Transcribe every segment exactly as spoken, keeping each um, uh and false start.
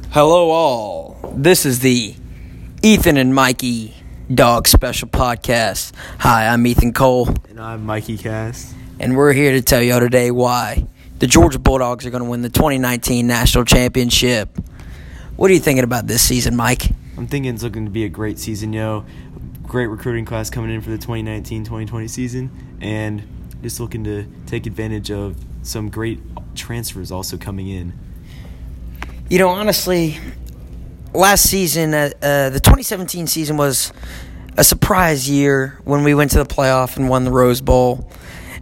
Hello, all. This is the Ethan and Mikey Dog Special Podcast. Hi, I'm Ethan Cole. And I'm Mikey Cass. And we're here to tell y'all today why the Georgia Bulldogs are going to win the twenty nineteen National Championship. What are you thinking about this season, Mike? I'm thinking it's looking to be a great season, yo. Great recruiting class coming in for the twenty nineteen twenty twenty season. And just looking to take advantage of some great transfers also coming in. You know, honestly, last season, uh, uh, the twenty seventeen season was a surprise year when we went to the playoff and won the Rose Bowl,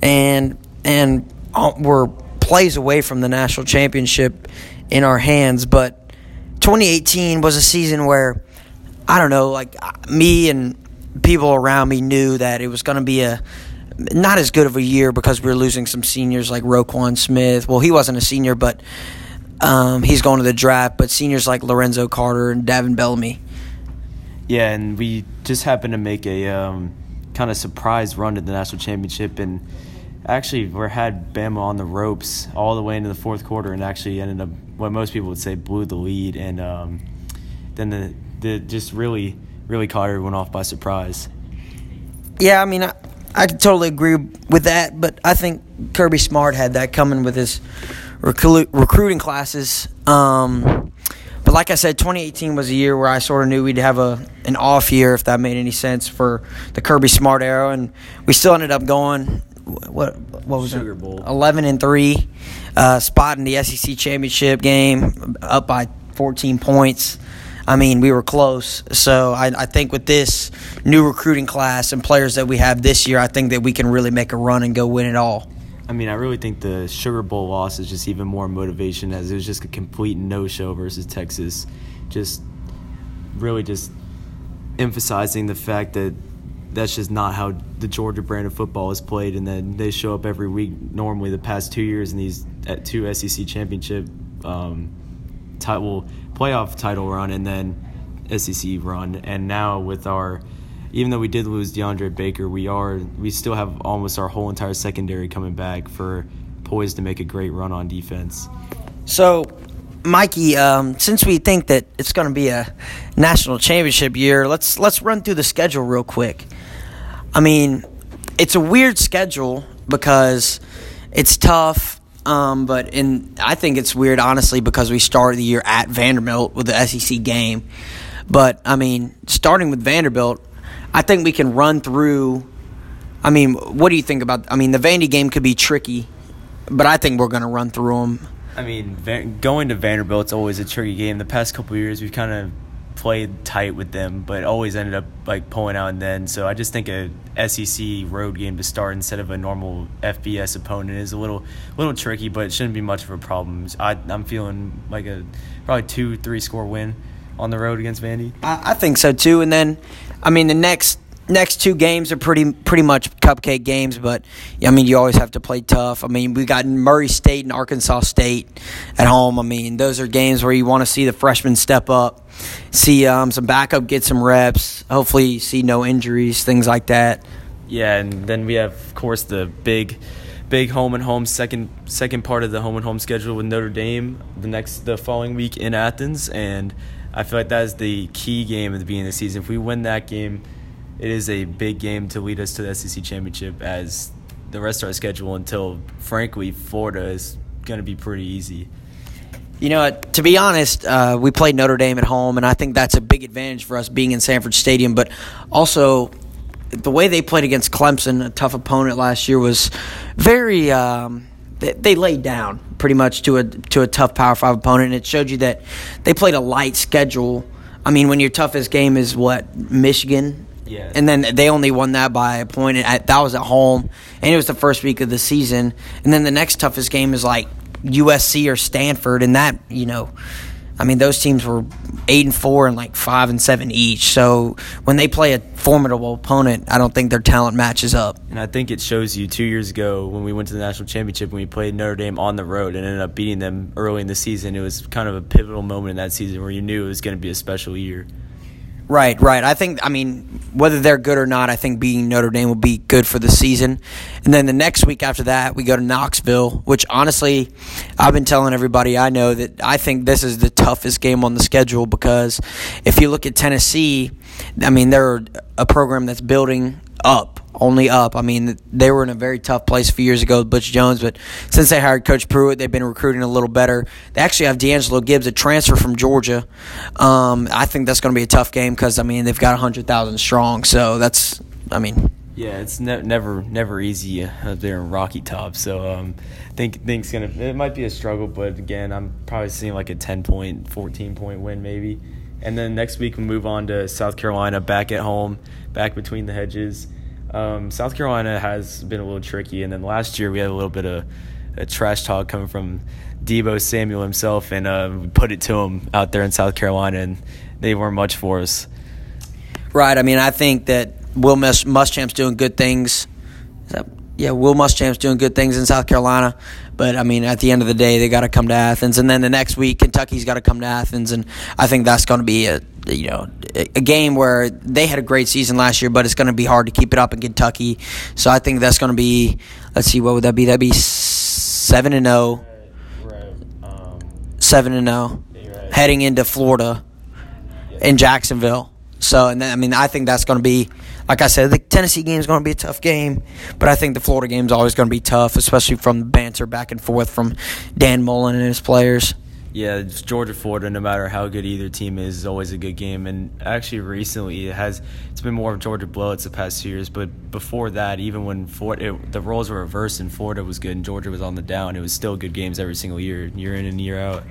and and uh, we're plays away from the national championship in our hands. But twenty eighteen was a season where, I don't know, like me and people around me knew that it was going to be a not as good of a year because we were losing some seniors like Roquan Smith. Well, he wasn't a senior, but Um, he's going to the draft, but seniors like Lorenzo Carter and Davin Bellamy. Yeah, and we just happened to make a um, kind of surprise run to the national championship, and actually we had Bama on the ropes all the way into the fourth quarter, and actually ended up what most people would say blew the lead, and um, then the the just really really caught everyone off by surprise. Yeah, I mean, I, I can totally agree with that, but I think Kirby Smart had that coming with his Recru- recruiting classes. Um, but like I said, twenty eighteen was a year where I sort of knew we'd have a an off year, if that made any sense, for the Kirby Smart era, and we still ended up going what what was Sugar it? Bowl. eleven and three, uh, spot in the S E C championship game, up by fourteen points. I mean, we were close. So I, I think with this new recruiting class and players that we have this year, I think that we can really make a run and go win it all. I mean, I really think the Sugar Bowl loss is just even more motivation, as it was just a complete no-show versus Texas. Just really just emphasizing the fact that that's just not how the Georgia brand of football is played, and then they show up every week normally the past two years in these at two S E C championship um, title, playoff title run and then S E C run. And now with our – even though we did lose DeAndre Baker, we are we still have almost our whole entire secondary coming back for poised to make a great run on defense. So, Mikey, um, since we think that it's going to be a national championship year, let's let's run through the schedule real quick. I mean, it's a weird schedule because it's tough, um, but in I think it's weird, honestly, because we started the year at Vanderbilt with the S E C game. But, I mean, starting with Vanderbilt, I think we can run through. I mean, what do you think about? I mean, the Vandy game could be tricky, but I think we're going to run through them. I mean, going to Vanderbilt's always a tricky game. The past couple of years, we've kind of played tight with them, but always ended up like pulling out and then. So I just think a S E C road game to start instead of a normal F B S opponent is a little, little tricky, but it shouldn't be much of a problem. I, I'm feeling like a probably two, three score win on the road against Vandy. I, I think so too, and then. I mean, the next next two games are pretty pretty much cupcake games, but, I mean, you always have to play tough. I mean, we got Murray State and Arkansas State at home. I mean, those are games where you want to see the freshmen step up, see um, some backup get some reps, hopefully see no injuries, things like that. Yeah, and then we have, of course, the big big home and home second second part of the home and home schedule with Notre Dame the next the following week in Athens, and I feel like that is the key game at the beginning of the season. If we win that game, it is a big game to lead us to the S E C championship, as the rest of our schedule until, frankly, Florida is going to be pretty easy. You know, to be honest, uh, we played Notre Dame at home, and I think that's a big advantage for us being in Sanford Stadium. But also, the way they played against Clemson, a tough opponent last year, was very um, – they, they laid down pretty much to a to a tough Power Five opponent, and it showed you that they played a light schedule. I mean, when your toughest game is what, Michigan, yeah, and then they only won that by a point. At, that was at home, and it was the first week of the season. And then the next toughest game is like U S C or Stanford, and that, you know, I mean, those teams were eight and four and like five and seven each. So when they play a formidable opponent, I don't think their talent matches up. And I think it shows you two years ago when we went to the national championship, when we played Notre Dame on the road and ended up beating them early in the season. It was kind of a pivotal moment in that season where you knew it was going to be a special year. Right, right. I think, I mean, whether they're good or not, I think beating Notre Dame will be good for the season. And then the next week after that, we go to Knoxville, which honestly, I've been telling everybody I know that I think this is the toughest game on the schedule because if you look at Tennessee, I mean, they're a program that's building up, only up. I mean, they were in a very tough place a few years ago with Butch Jones, but since they hired Coach Pruitt, they've been recruiting a little better. They actually have D'Angelo Gibbs, a transfer from Georgia. Um, I think that's going to be a tough game because, I mean, they've got one hundred thousand strong, so that's, I mean. Yeah, it's ne- never never easy up there in Rocky Top, so um, I think think's gonna it might be a struggle, but again, I'm probably seeing like a ten-point, fourteen-point win maybe. And then next week we move on to South Carolina, back at home, back between the hedges. Um, South Carolina has been a little tricky, and then last year we had a little bit of a trash talk coming from Deebo Samuel himself, and uh, we put it to him out there in South Carolina, and they weren't much for us. Right. I mean, I think that Will Mus- Muschamp's doing good things. Is that, yeah, Will Muschamp's doing good things in South Carolina. But, I mean, at the end of the day, they got to come to Athens. And then the next week, Kentucky's got to come to Athens. And I think that's going to be a, you know, a game where they had a great season last year, but it's going to be hard to keep it up in Kentucky. So I think that's going to be, let's see, what would that be? That'd be seven and oh. Right. Um, seven and oh. Right. Heading into Florida in Jacksonville. So, and then, I mean, I think that's going to be, like I said, the Tennessee game is going to be a tough game, but I think the Florida game is always going to be tough, especially from the banter back and forth from Dan Mullen and his players. Yeah, it's Georgia Florida, no matter how good either team is, is always a good game. And actually, recently it has it's been more of Georgia blowouts the past two years. But before that, even when Florida, it, the roles were reversed and Florida was good and Georgia was on the down, it was still good games every single year, year in and year out.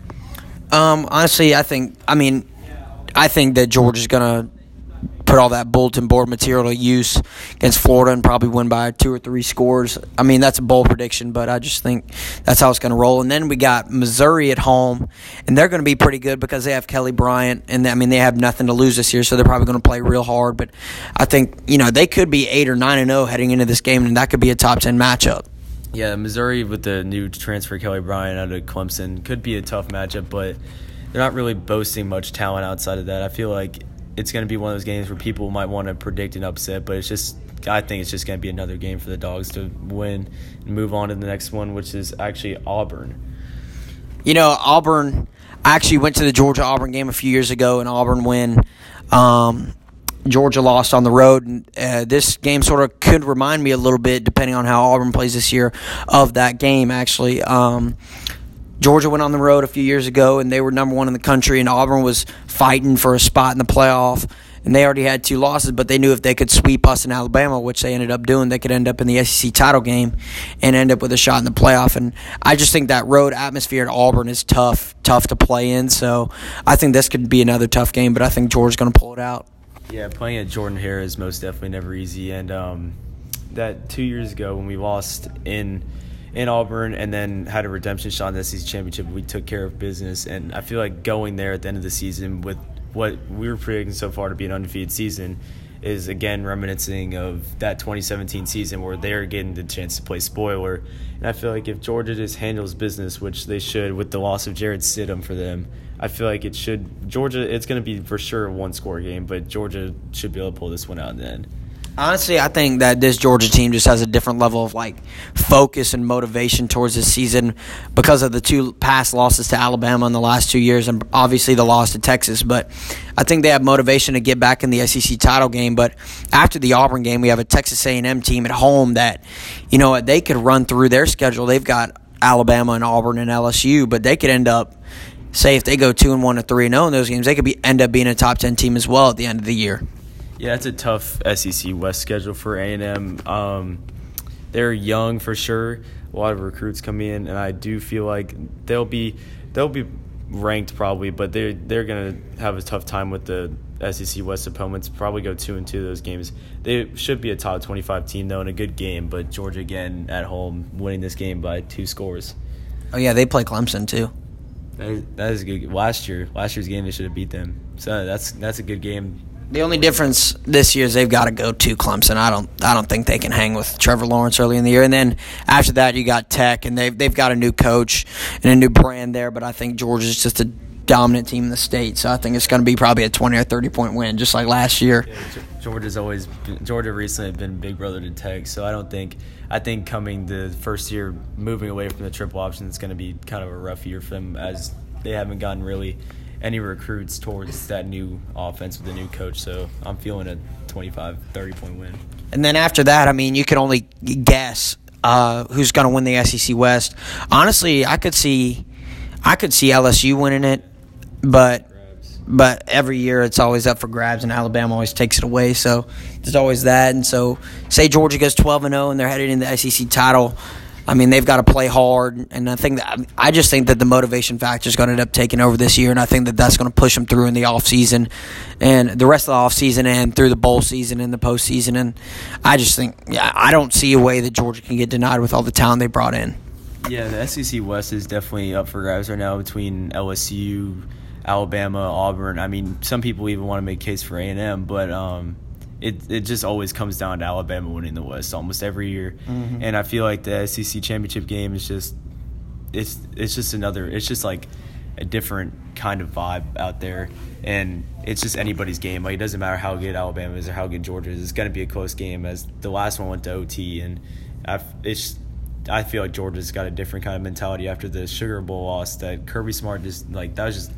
Um, honestly, I think, I mean, I think that Georgia's going to put all that bulletin board material to use against Florida and probably win by two or three scores. I mean, that's a bold prediction, but I just think that's how it's going to roll. And then we got Missouri at home, and they're going to be pretty good because they have Kelly Bryant, and I mean, they have nothing to lose this year, so they're probably going to play real hard. But I think, you know, they could be eight or nine and zero heading into this game, and that could be a top ten matchup. Yeah, Missouri with the new transfer Kelly Bryant out of Clemson could be a tough matchup, but they're not really boasting much talent outside of that. I feel like it's going to be one of those games where people might want to predict an upset, but it's just I think it's just going to be another game for the Dogs to win and move on to the next one, which is actually Auburn. You know, Auburn, I actually went to the Georgia-Auburn game a few years ago, and Auburn win. Um, Georgia lost on the road, and uh, this game sort of could remind me a little bit, depending on how Auburn plays this year, of that game, actually. Um Georgia went on the road a few years ago, and they were number one in the country, and Auburn was fighting for a spot in the playoff, and they already had two losses, but they knew if they could sweep us in Alabama, which they ended up doing, they could end up in the S E C title game and end up with a shot in the playoff. And I just think that road atmosphere at Auburn is tough, tough to play in, so I think this could be another tough game, but I think Georgia's going to pull it out. Yeah, playing at Jordan-Hare is most definitely never easy, and um, that two years ago when we lost in – in Auburn and then had a redemption shot in the S E C championship, we took care of business. And I feel like going there at the end of the season with what we were predicting so far to be an undefeated season is, again, reminiscing of that twenty seventeen season where they're getting the chance to play spoiler. And I feel like if Georgia just handles business, which they should with the loss of Jared Stidham for them, I feel like it should – Georgia, it's going to be for sure a one-score game, but Georgia should be able to pull this one out in the end. Honestly, I think that this Georgia team just has a different level of like focus and motivation towards this season because of the two past losses to Alabama in the last two years and obviously the loss to Texas. But I think they have motivation to get back in the S E C title game. But after the Auburn game, we have a Texas A and M team at home that, you know, they could run through their schedule. They've got Alabama and Auburn and L S U, but they could end up, say, if they go two and one or three and zero in those games, they could be end up being a top ten team as well at the end of the year. Yeah, it's a tough S E C West schedule for A and M. Um, they're young for sure. A lot of recruits come in, and I do feel like they'll be they'll be ranked probably, but they're they're gonna have a tough time with the S E C West opponents. Probably go two and two those games. They should be a top twenty-five team though, in a good game. But Georgia again at home, winning this game by two scores. Oh yeah, they play Clemson too. That is, that is a good. Last year, last year's game they should have beat them. So that's that's a good game. The only difference this year is they've got to go to Clemson. I don't, I don't think they can hang with Trevor Lawrence early in the year. And then after that, you got Tech, and they've they've got a new coach and a new brand there. But I think Georgia's just a dominant team in the state. So I think it's going to be probably a twenty or thirty point win, just like last year. Yeah, Georgia's always been, Georgia recently been big brother to Tech, so I don't think I think coming the first year moving away from the triple option is going to be kind of a rough year for them, as they haven't gotten really any recruits towards that new offense with the new coach. So I'm feeling a twenty-five, thirty point win. And then after that, I mean, you can only guess uh, who's going to win the S E C West. Honestly, I could see I could see L S U winning it, but but every year it's always up for grabs, and Alabama always takes it away. So there's always that. And so say Georgia goes twelve and oh and they're headed in the S E C title. I mean, they've got to play hard, and I think that I just think that the motivation factor is going to end up taking over this year, and I think that that's going to push them through in the offseason and the rest of the offseason and through the bowl season and the postseason. And I just think, yeah, I don't see a way that Georgia can get denied with all the talent they brought in. Yeah, the S E C West is definitely up for grabs right now between L S U, Alabama, Auburn. I mean, some people even want to make a case for A and M, but um, it it just always comes down to Alabama winning the West almost every year. Mm-hmm. And I feel like the S E C championship game is just it's it's just another it's just like a different kind of vibe out there, and it's just anybody's game. Like, it doesn't matter how good Alabama is or how good Georgia is. It's going to be a close game, as the last one went to O T, and I've, it's I feel like Georgia's got a different kind of mentality after the Sugar Bowl loss. That Kirby Smart just like that was just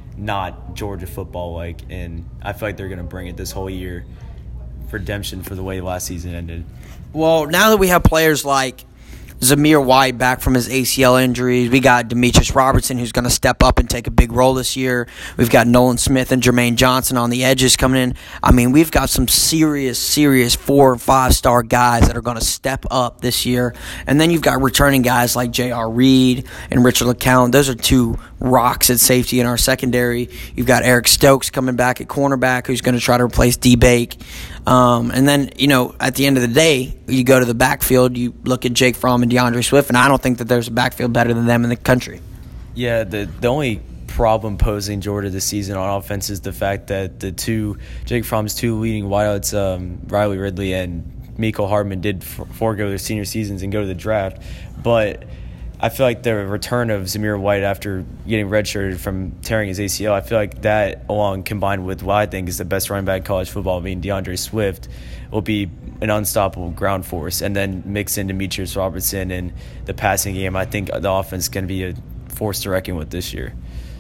not Georgia football like, and I feel like they're going to bring it this whole year. Redemption for the way last season ended. Well, now that we have players like Zamir White back from his A C L injuries, we got Demetrius Robertson, who's going to step up and take a big role this year. We've got Nolan Smith and Jermaine Johnson on the edges coming in. I mean, we've got some serious, serious four or five star guys that are going to step up this year. And then you've got returning guys like J R. Reed and Richard LeCounte. Those are two rocks at safety in our secondary. You've got Eric Stokes coming back at cornerback, who's going to try to replace D-Bake. Um, and then, you know, at the end of the day, you go to the backfield, you look at Jake Fromm and DeAndre Swift, and I don't think that there's a backfield better than them in the country. Yeah, the the only problem posing Georgia this season on offense is the fact that the two, Jake Fromm's two leading wideouts, um, Riley Ridley and Mecole Hardman, did forego their senior seasons and go to the draft. But I feel like the return of Zamir White after getting redshirted from tearing his A C L, I feel like that, along combined with what I think is the best running back in college football, being DeAndre Swift, will be an unstoppable ground force. And then mix in Demetrius Robertson and the passing game, I think the offense is going to be a force to reckon with this year.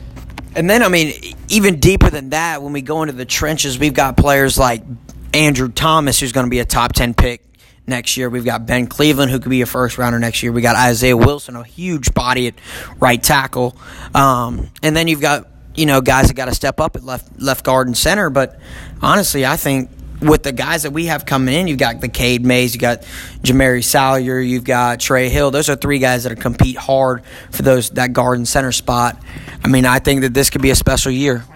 And then, I mean, even deeper than that, when we go into the trenches, we've got players like Andrew Thomas, who's going to be a top ten pick next year. We've got Ben Cleveland, who could be a first-rounder next year. We got Isaiah Wilson, a huge body at right tackle. Um, and then you've got, you know, guys that got to step up at left left guard and center. But honestly, I think with the guys that we have coming in, you've got the Cade Mays, you got Jamari Salyer, you've got Trey Hill. Those are three guys that compete hard for those that guard and center spot. I mean, I think that this could be a special year.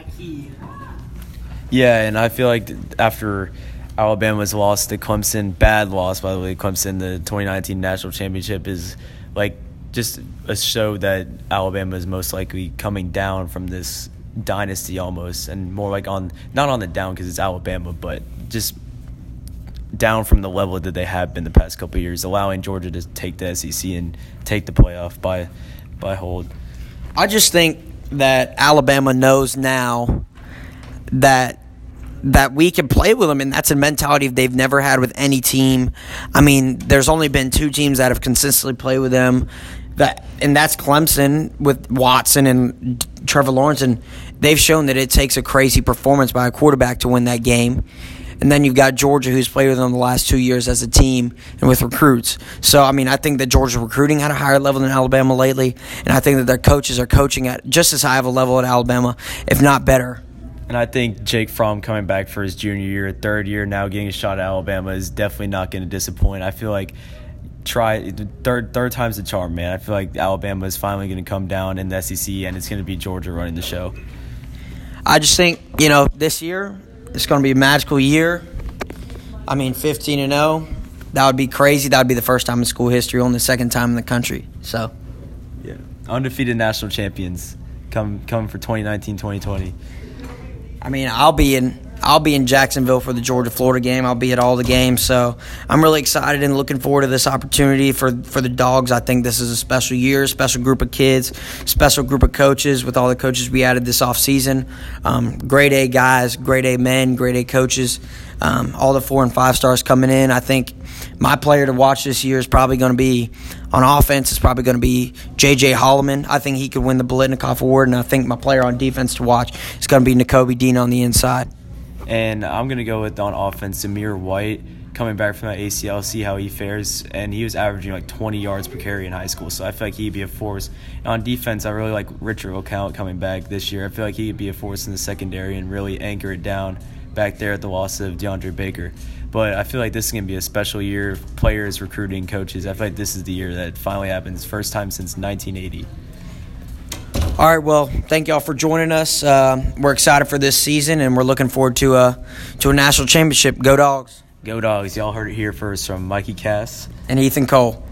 Yeah, and I feel like after Alabama's loss to Clemson, bad loss, by the way, Clemson, the twenty nineteen national championship, is like just a show that Alabama is most likely coming down from this dynasty almost, and more like on, not on the down because it's Alabama, but just down from the level that they have been the past couple of years, allowing Georgia to take the S E C and take the playoff by by hold. I just think that Alabama knows now that that we can play with them, and that's a mentality they've never had with any team. I mean, there's only been two teams that have consistently played with them, that, and that's Clemson with Watson and Trevor Lawrence, and they've shown that it takes a crazy performance by a quarterback to win that game. And then you've got Georgia, who's played with them the last two years as a team and with recruits. So, I mean, I think that Georgia's recruiting at a higher level than Alabama lately, and I think that their coaches are coaching at just as high of a level at Alabama, if not better. And I think Jake Fromm coming back for his junior year, third year now, getting a shot at Alabama is definitely not going to disappoint. I feel like try third third time's the charm, man. I feel like Alabama is finally going to come down in the S E C, and it's going to be Georgia running the show. I just think, you know, this year it's going to be a magical year. I mean, fifteen and oh, that would be crazy. That would be the first time in school history, only the second time in the country. So, yeah, undefeated national champions come come for twenty nineteen twenty twenty. I mean, I'll be in I'll be in Jacksonville for the Georgia-Florida game. I'll be at all the games. So I'm really excited and looking forward to this opportunity for, for the Dogs. I think this is a special year, special group of kids, special group of coaches with all the coaches we added this offseason. Um, grade A guys, grade A men, grade A coaches, um, all the four and five stars coming in. I think my player to watch this year is probably going to be, on offense, is probably going to be J J Holloman. I think he could win the Biletnikoff Award, and I think my player on defense to watch is going to be Nakobe Dean on the inside. And I'm going to go with, on offense, Zamir White, coming back from that A C L, see how he fares. And he was averaging like twenty yards per carry in high school, so I feel like he'd be a force. And on defense, I really like Richard O'Count coming back this year. I feel like he could be a force in the secondary and really anchor it down back there at the loss of DeAndre Baker. But I feel like this is going to be a special year. Players, recruiting, coaches. I feel like this is the year that finally happens. First time since nineteen eighty. All right, well, thank y'all for joining us. Uh, we're excited for this season, and we're looking forward to a, to a national championship. Go Dogs. Go Dogs. Y'all heard it here first from Mikey Cass and Ethan Cole.